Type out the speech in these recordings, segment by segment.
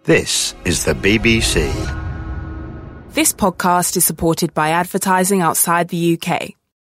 This is the BBC. This podcast is supported by advertising outside the UK.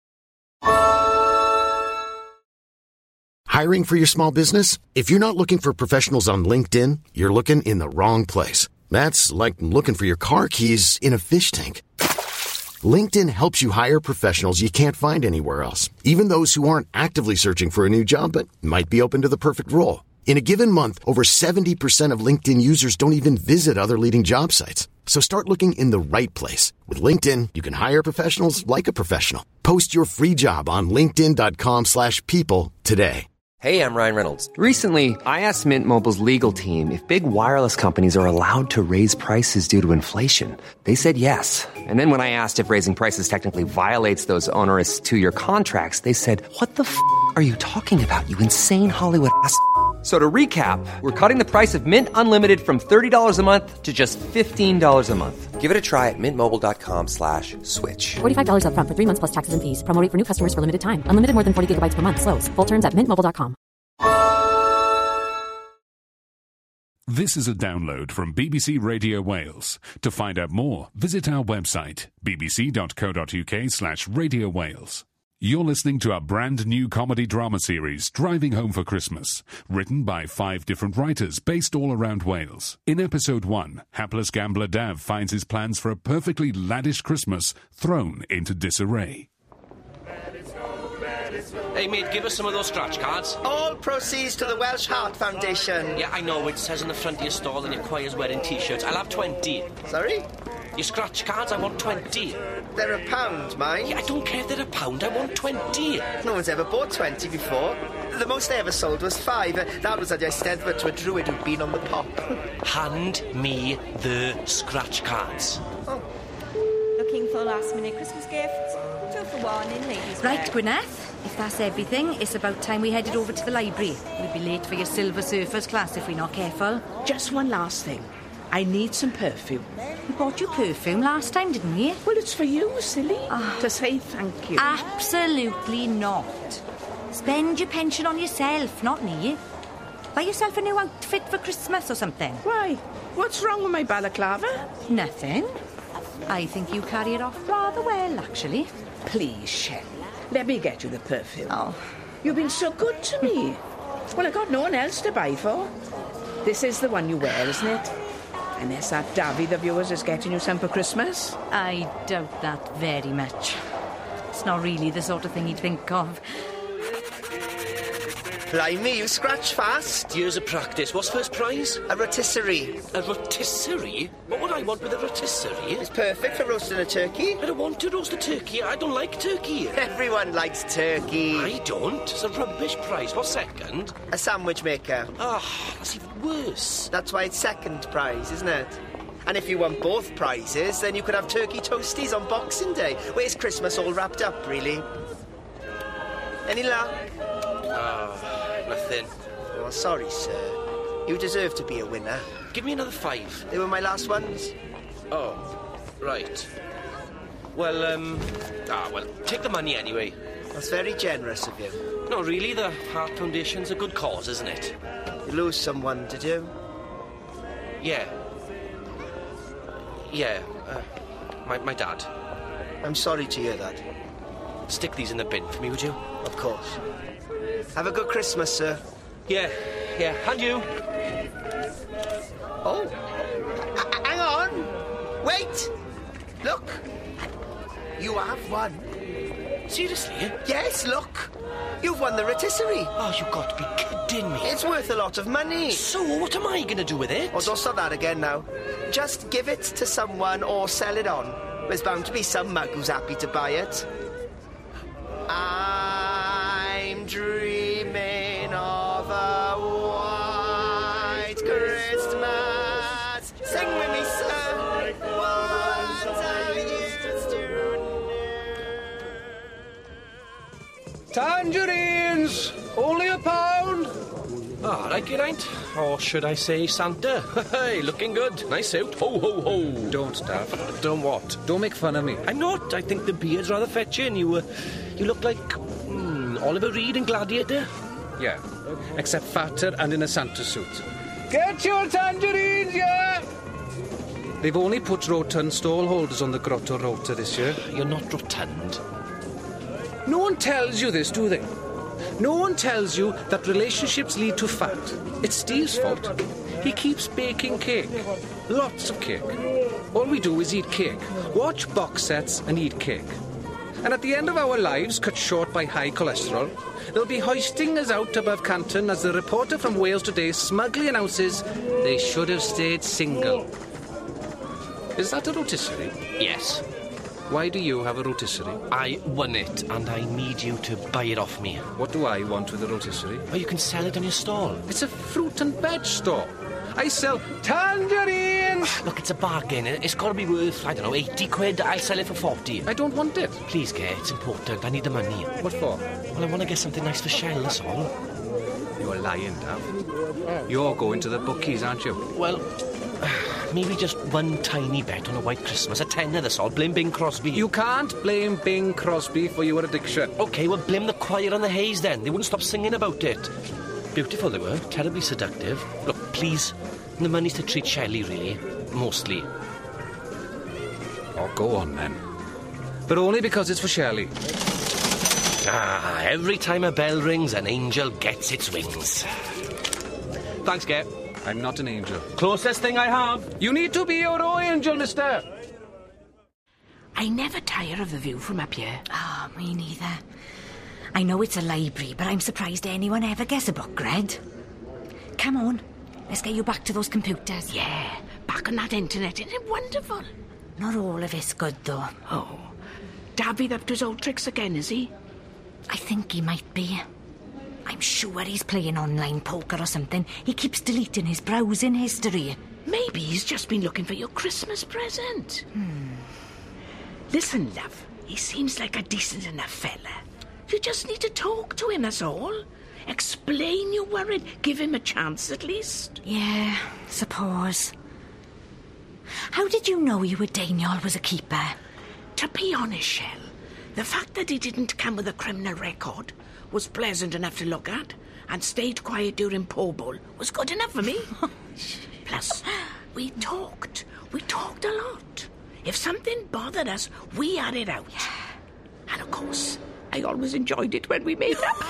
Hiring for your small business? If you're not looking for professionals on LinkedIn, you're looking in the wrong place. That's like looking for your car keys in a fish tank. LinkedIn helps you hire professionals you can't find anywhere else, even those who aren't actively searching for a new job but might be open to the perfect role. In a given month, over 70% of LinkedIn users don't even visit other leading job sites. So start looking in the right place. With LinkedIn, you can hire professionals like a professional. Post your free job on linkedin.com/people today. Hey, I'm Ryan Reynolds. Recently, I asked Mint Mobile's legal team if big wireless companies are allowed to raise prices due to inflation. They said yes. And then when I asked if raising prices technically violates those onerous two-year contracts, they said, "What the f*** are you talking about, you insane Hollywood ass?" So to recap, we're cutting the price of Mint Unlimited from $30 a month to just $15 a month. Give it a try at mintmobile.com/switch. $45 up front for 3 months plus taxes and fees. Promo rate for new customers for limited time. Unlimited more than 40 gigabytes per month. Slows full terms at mintmobile.com. This is a download from BBC Radio Wales. To find out more, visit our website, bbc.co.uk/Radio Wales. You're listening to a brand new comedy drama series, Driving Home for Christmas, written by 5 different writers based all around Wales. In episode 1, hapless gambler Dav finds his plans for a perfectly laddish Christmas thrown into disarray. Hey mate, give us some of those scratch cards. All proceeds to the Welsh Heart Foundation. Yeah, I know, it says on the front of your stall and your choir's wearing t-shirts. I'll have 20. Sorry? Your scratch cards, I want 20. They're £1, mind. Yeah, I don't care if they're £1, I want 20. No one's ever bought 20 before. The most I ever sold was 5. That was at Eisteddfod to a druid who'd been on the pop. Hand me the scratch cards. Oh. Looking for last-minute Christmas gifts? 2 for 1 in ladies' Right, wear. Gwyneth, if that's everything, it's about time we headed over to the library. We'll be late for your Silver Surfers class if we're not careful. Just one last thing. I need some perfume. We bought you perfume last time, didn't we? Well, it's for you, silly. To say thank you. Absolutely not. Spend your pension on yourself, not me. Buy yourself a new outfit for Christmas or something. Why? What's wrong with my balaclava? Nothing. I think you carry it off rather well, actually. Please, Shelley, let me get you the perfume. Oh. You've been so good to me. Well, I got no one else to buy for. This is the one you wear, isn't it? Unless that Davy, the viewers, is getting you some for Christmas. I doubt that very much. It's not really the sort of thing you'd think of. Blimey, you scratch fast. Years of practice. What's first prize? A rotisserie. A rotisserie? What would I want with a rotisserie? It's perfect for roasting a turkey. I don't want to roast a turkey. I don't like turkey. Everyone likes turkey. I don't. It's a rubbish prize. What's second? A sandwich maker. Ah, that's even worse. That's why it's second prize, isn't it? And if you want both prizes, then you could have turkey toasties on Boxing Day. Where's Christmas all wrapped up, really? Any luck? Nothing. Oh, sorry, sir. You deserve to be a winner. Give me another 5. They were my last ones. Oh, right. Well, take the money anyway. That's very generous of you. No, really, the Heart Foundation's a good cause, isn't it? You lose someone, did you? Yeah. Yeah, my dad. I'm sorry to hear that. Stick these in the bin for me, would you? Of course. Have a good Christmas, sir. Yeah, and you. Oh. Hang on. Wait. Look. You have won. Seriously? Yes, look. You've won the rotisserie. Oh, you've got to be kidding me. It's worth a lot of money. So, what am I going to do with it? Oh, don't start that again now. Just give it to someone or sell it on. There's bound to be some mug who's happy to buy it. I'm dreaming of a white Christmas. Sing with me, sir. What I used to know. Tangerines! Only £1. Ah, like it ain't. Or should I say Santa? Hey, looking good. Nice suit. Ho, ho, ho. Don't, Dav. Don't what? Don't make fun of me. I'm not. I think the beard's rather fetching. You look like Oliver Reed in Gladiator. Yeah, except fatter and in a Santa suit. Get your tangerines, yeah! They've only put rotund stall holders on the Grotto Rota this year. You're not rotund. No one tells you this, do they? No one tells you that relationships lead to fat. It's Steve's fault. He keeps baking cake. Lots of cake. All we do is eat cake, watch box sets and eat cake. And at the end of our lives, cut short by high cholesterol, they'll be hoisting us out above Canton as the reporter from Wales Today smugly announces they should have stayed single. Is that a rotisserie? Yes. Why do you have a rotisserie? I won it, and I need you to buy it off me. What do I want with a rotisserie? Oh, you can sell it on your stall. It's a fruit and veg store. I sell tangerines! Look, it's a bargain. It's got to be worth, I don't know, 80 quid. I'll sell it for 40. I don't want it. Please, Gay, it's important. I need the money. What for? Well, I want to get something nice for Shell, that's all. You're lying, Dav. You're going to the bookies, aren't you? Well, maybe just one tiny bet on a white Christmas. A tenner, that's all. Blame Bing Crosby. You can't blame Bing Crosby for your addiction. OK, well, blame the choir on the haze, then. They wouldn't stop singing about it. Beautiful they were. Terribly seductive. Look, please. The money's to treat Shelley, really. Mostly. Oh, go on, then. But only because it's for Shelley. Ah, every time a bell rings, an angel gets its wings. Thanks, Gay. I'm not an angel. Closest thing I have. You need to be your own angel, mister. I never tire of the view from up here. Oh, me neither. I know it's a library, but I'm surprised anyone ever gets a book read. Come on, let's get you back to those computers. Yeah, back on that internet. Isn't it wonderful? Not all of it's good, though. Oh, David up to his old tricks again, is he? I think he might be. I'm sure he's playing online poker or something. He keeps deleting his browsing history. Maybe he's just been looking for your Christmas present. Listen, love, he seems like a decent enough fella. You just need to talk to him, that's all. Explain you're worried. Give him a chance, at least. Yeah, suppose. How did you know you were Daniel was a keeper? To be honest, Shell, the fact that he didn't come with a criminal record was pleasant enough to look at, and stayed quiet during Po Bowl was good enough for me. Plus, we talked. We talked a lot. If something bothered us, we had it out. And of course, I always enjoyed it when we made up.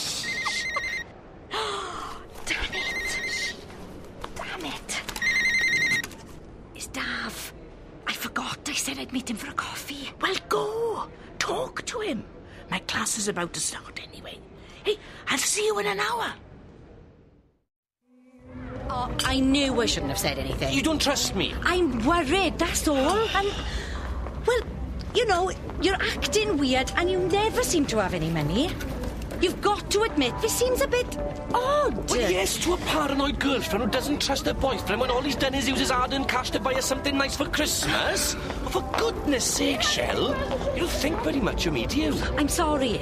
Damn it. Damn it. It's Dav. I forgot I said I'd meet him for a coffee. Well, go. Talk to him. My class is about to start anyway. Hey, I'll see you in an hour. Oh, I knew I shouldn't have said anything. You don't trust me? I'm worried, that's all. And, well, you know, you're acting weird and you never seem to have any money. You've got to admit, this seems a bit odd. Well, yes, to a paranoid girlfriend who doesn't trust her boyfriend when all he's done is use his hard-earned cash to buy her something nice for Christmas. Oh, for goodness sake, Shell. You don't think very much of me, do you? I'm sorry.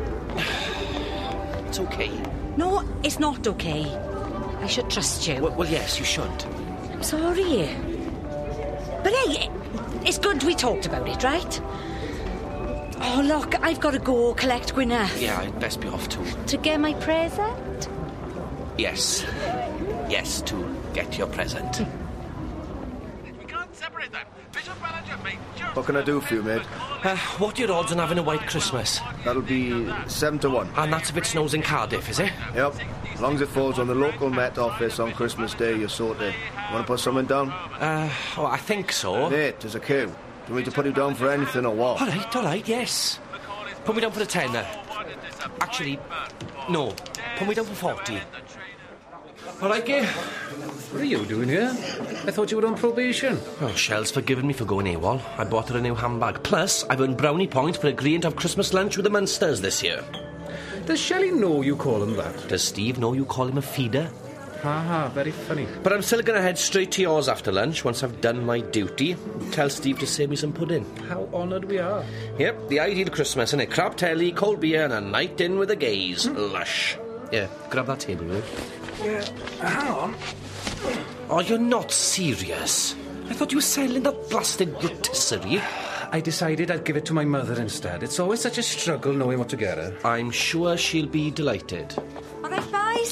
It's okay. No, it's not okay. I should trust you. Well, yes, you should. I'm sorry. But hey, it's good we talked about it, right? Oh, look, I've got to go collect Gwyneth. Yeah, I'd best be off too. To get my present? Yes. Yes, to get your present. We can't separate them. Bishop Manager, mate. What can I do for you, mate? What are your odds on having a white Christmas? That'll be 7 to 1. And that's if it snows in Cardiff, is it? Yep. As long as it falls on the local Met office on Christmas Day, you're sorted. Want to put something down? Oh, I think so. Mate, there's a queue. Do you want me to put you down for anything or what? All right, yes. Put me down for a tenner. Actually, no. Put me down for 40. All right, Gay. What are you doing here? I thought you were on probation. Oh, Shell's forgiven me for going AWOL. I bought her a new handbag. Plus, I've earned brownie points for agreeing to have Christmas lunch with the Munsters this year. Does Shelley know you call him that? Does Steve know you call him a feeder? Very funny. But I'm still going to head straight to yours after lunch once I've done my duty. Tell Steve to save me some pudding. How honoured we are. Yep, the ideal Christmas, innit? Crab telly, cold beer and a night in with the gays. Lush. Yeah, grab that table, will you? Yeah, hang on. Oh, you're not serious? I thought you were selling that blasted rotisserie. I decided I'd give it to my mother instead. It's always such a struggle knowing what to get her. I'm sure she'll be delighted. All right, boys.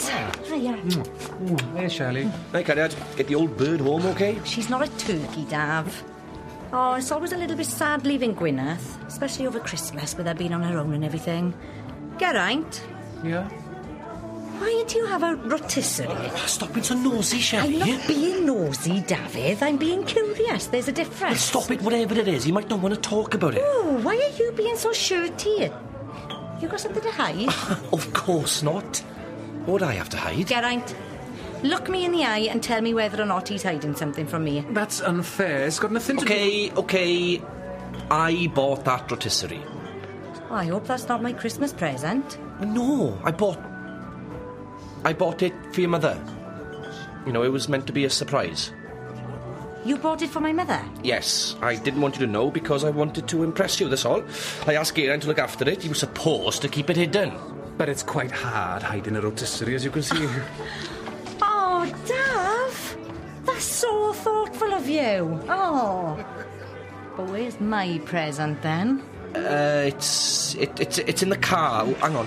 Hiya. Hey, Shelley. Hey, Cariad. Get the old bird home, OK? She's not a turkey, Dav. Oh, it's always a little bit sad leaving Gwyneth, especially over Christmas with her being on her own and everything. Geraint, Yeah? why do you have a rotisserie? Stop being so nosy, Shelley. I'm not being nosy, David. I'm being curious. There's a Well, difference. stop it, whatever it is. You might not want to talk about it. Oh, why are you being so shirty? You got something to hide? Of course not. What would I have to hide? Geraint, look me in the eye and tell me whether or not he's hiding something from me. That's unfair. It's got nothing to do... OK. I bought that rotisserie. Oh, I hope that's not my Christmas present. No, I bought it for your mother. You know, it was meant to be a surprise. You bought it for my mother? Yes, I didn't want you to know because I wanted to impress you, that's all. I asked Geraint to look after it. He was supposed to keep it hidden. But it's quite hard hiding a rotisserie, as you can see. Oh, Dav! That's so thoughtful of you. Oh. But where's my present, then? It's in the car. Oh, hang on.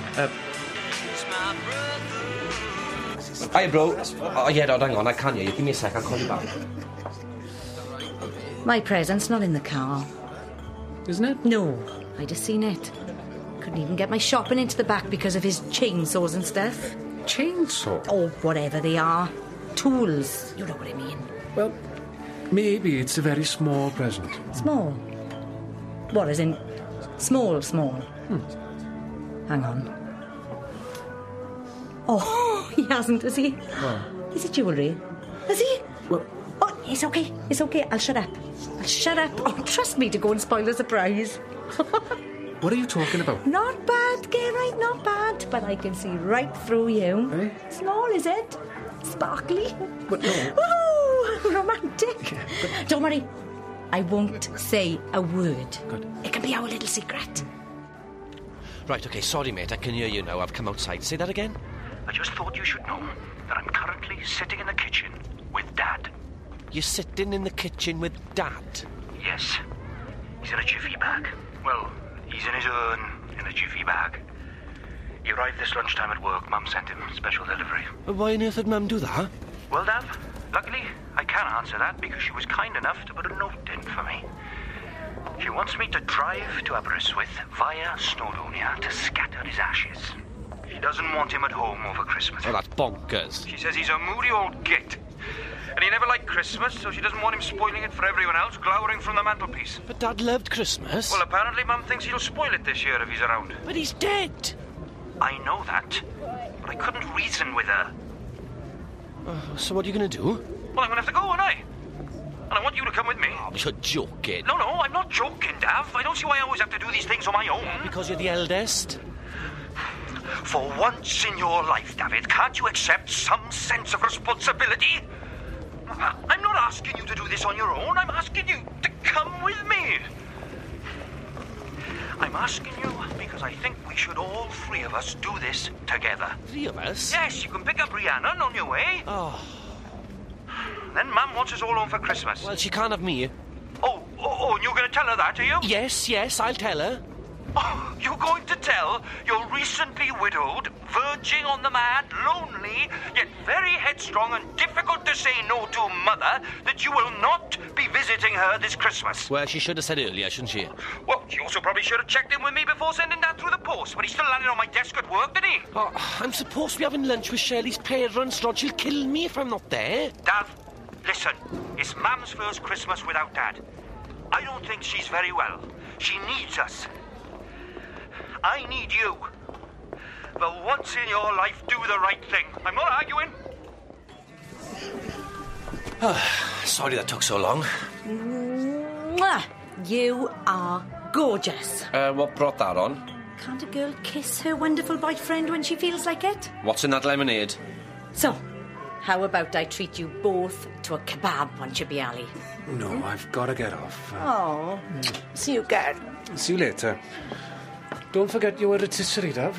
Hiya, bro. Oh, yeah, no, hang on. I can't hear you. Give me a sec. I'll call you back. My present's not in the car. Isn't it? No, I just seen it. Couldn't even get my shopping into the back because of his chainsaws and stuff. Chainsaw? Oh, whatever they are. Tools. You know what I mean. Well, maybe it's a very small present. Small? What, as in small? Hang on. Oh, he hasn't, has he? What? Is it jewellery? Has he? Well... Oh, it's okay. I'll shut up. Oh, trust me to go and spoil the surprise. What are you talking about? Not bad, Geraint, not bad. But I can see right through you. Eh? Small, is it? Sparkly? But no. Ooh, romantic. But... Don't worry. I won't say a word. Good. It can be our little secret. Right, OK, sorry, mate. I can hear you now. I've come outside. Say that again. I just thought you should know that I'm currently sitting in the kitchen with Dad. You're sitting in the kitchen with Dad? Yes. He's in a jiffy bag. Well, he's in his urn in a jiffy bag. He arrived this lunchtime at work. Mum sent him special delivery. Why on earth would Mum do that? Well, Dav, luckily I can answer that because she was kind enough to put a note in for me. She wants me to drive to Aberystwyth via Snowdonia to scatter his ashes. She doesn't want him at home over Christmas. Oh, that's bonkers. She says he's a moody old git. And he never liked Christmas, so she doesn't want him spoiling it for everyone else, glowering from the mantelpiece. But Dad loved Christmas. Well, apparently Mum thinks he'll spoil it this year if he's around. But he's dead. I know that, but I couldn't reason with her. So what are you going to do? Well, I'm going to have to go, aren't I? And I want you to come with me. Oh, you're joking. No, I'm not joking, Dav. I don't see why I always have to do these things on my own. Because you're the eldest? For once in your life, David, can't you accept some sense of responsibility? I'm not asking you to do this on your own. I'm asking you to come with me. I'm asking you because I think we should all three of us do this together. Three of us? Yes, you can pick up Rhiannon on your way. Oh. Then Mum wants us all home for Christmas. Well, she can't have me. Oh, and you're going to tell her that, are you? Yes, I'll tell her. Oh, you're going to tell your recently widowed, verging on the mad, lonely, yet very headstrong and difficult to say no to mother that you will not be visiting her this Christmas? Well, she should have said earlier, shouldn't she? Well, she also probably should have checked in with me before sending that through the post, but he still landed on my desk at work, didn't he? Oh, I'm supposed to be having lunch with Shelley's parents, Rod. She'll kill me if I'm not there. Dav, listen. It's Mum's first Christmas without Dad. I don't think she's very well. She needs us. I need you. For once in your life, do the right thing. I'm not arguing. Sorry that took so long. Mwah! You are gorgeous. What brought that on? Can't a girl kiss her wonderful boyfriend when she feels like it? What's in that lemonade? So, how about I treat you both to a kebab once you be Ali? No, I've got to get off. Oh, see you again. See you later. Don't forget your rotisserie, Dav.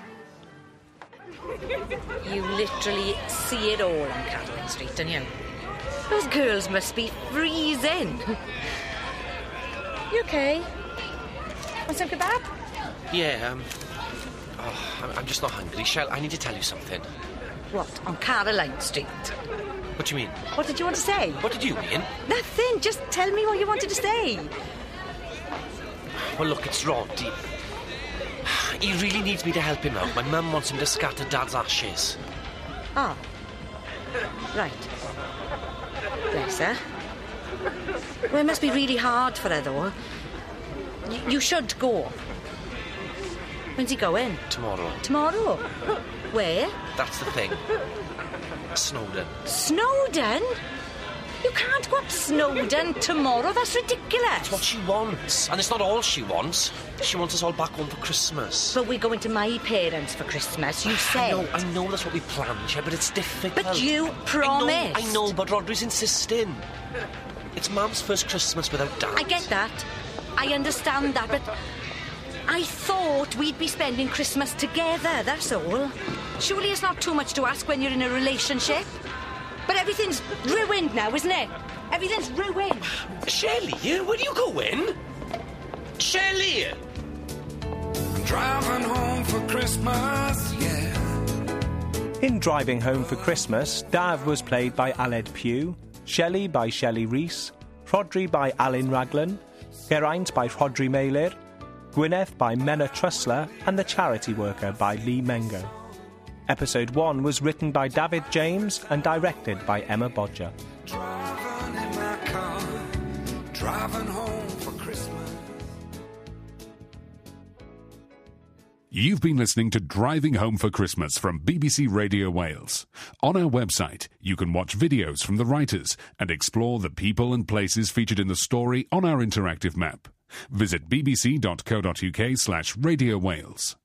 You literally see it all on Cadwin Street, don't you? Those girls must be freezing. You okay? Want some kebab? Yeah, I'm just not hungry. Shell, I need to tell you something. What, on Caroline Street? What do you mean? What did you want to say? What did you mean? Nothing, just tell me what you wanted to say. Well, look, it's Rod. He really needs me to help him out. My mum wants him to scatter Dad's ashes. Ah. Right. Bless her. Well, it must be really hard for her, though. You should go. When's he going? Tomorrow. Tomorrow? Where? That's the thing. Snowdon. Snowdon? You can't go up to Snowdon tomorrow. That's ridiculous. It's what she wants. And it's not all she wants. She wants us all back home for Christmas. But we're going to my parents for Christmas, you said. I know that's what we planned, yeah, but it's difficult. But you promised. I know, but Rodri's insisting. It's Mum's first Christmas without Dad. I get that. I understand that, but I thought we'd be spending Christmas together, that's all. Surely it's not too much to ask when you're in a relationship. But everything's ruined now, isn't it? Everything's ruined. Shelley, where are you going? Shelley! Driving home for Christmas, yeah. In Driving Home for Christmas, Dav was played by Aled Pugh, Shelley by Shelley Rees, Rhodri by Alan Raglan, Geraint by Rhodri Meilir, Gwyneth by Menna Trussler, and The Charity Worker by Lee Mengo. Episode 1 was written by David James and directed by Emma Bodger. Driving in my car, driving home for Christmas. You've been listening to Driving Home for Christmas from BBC Radio Wales. On our website, you can watch videos from the writers and explore the people and places featured in the story on our interactive map. Visit bbc.co.uk/Radio Wales.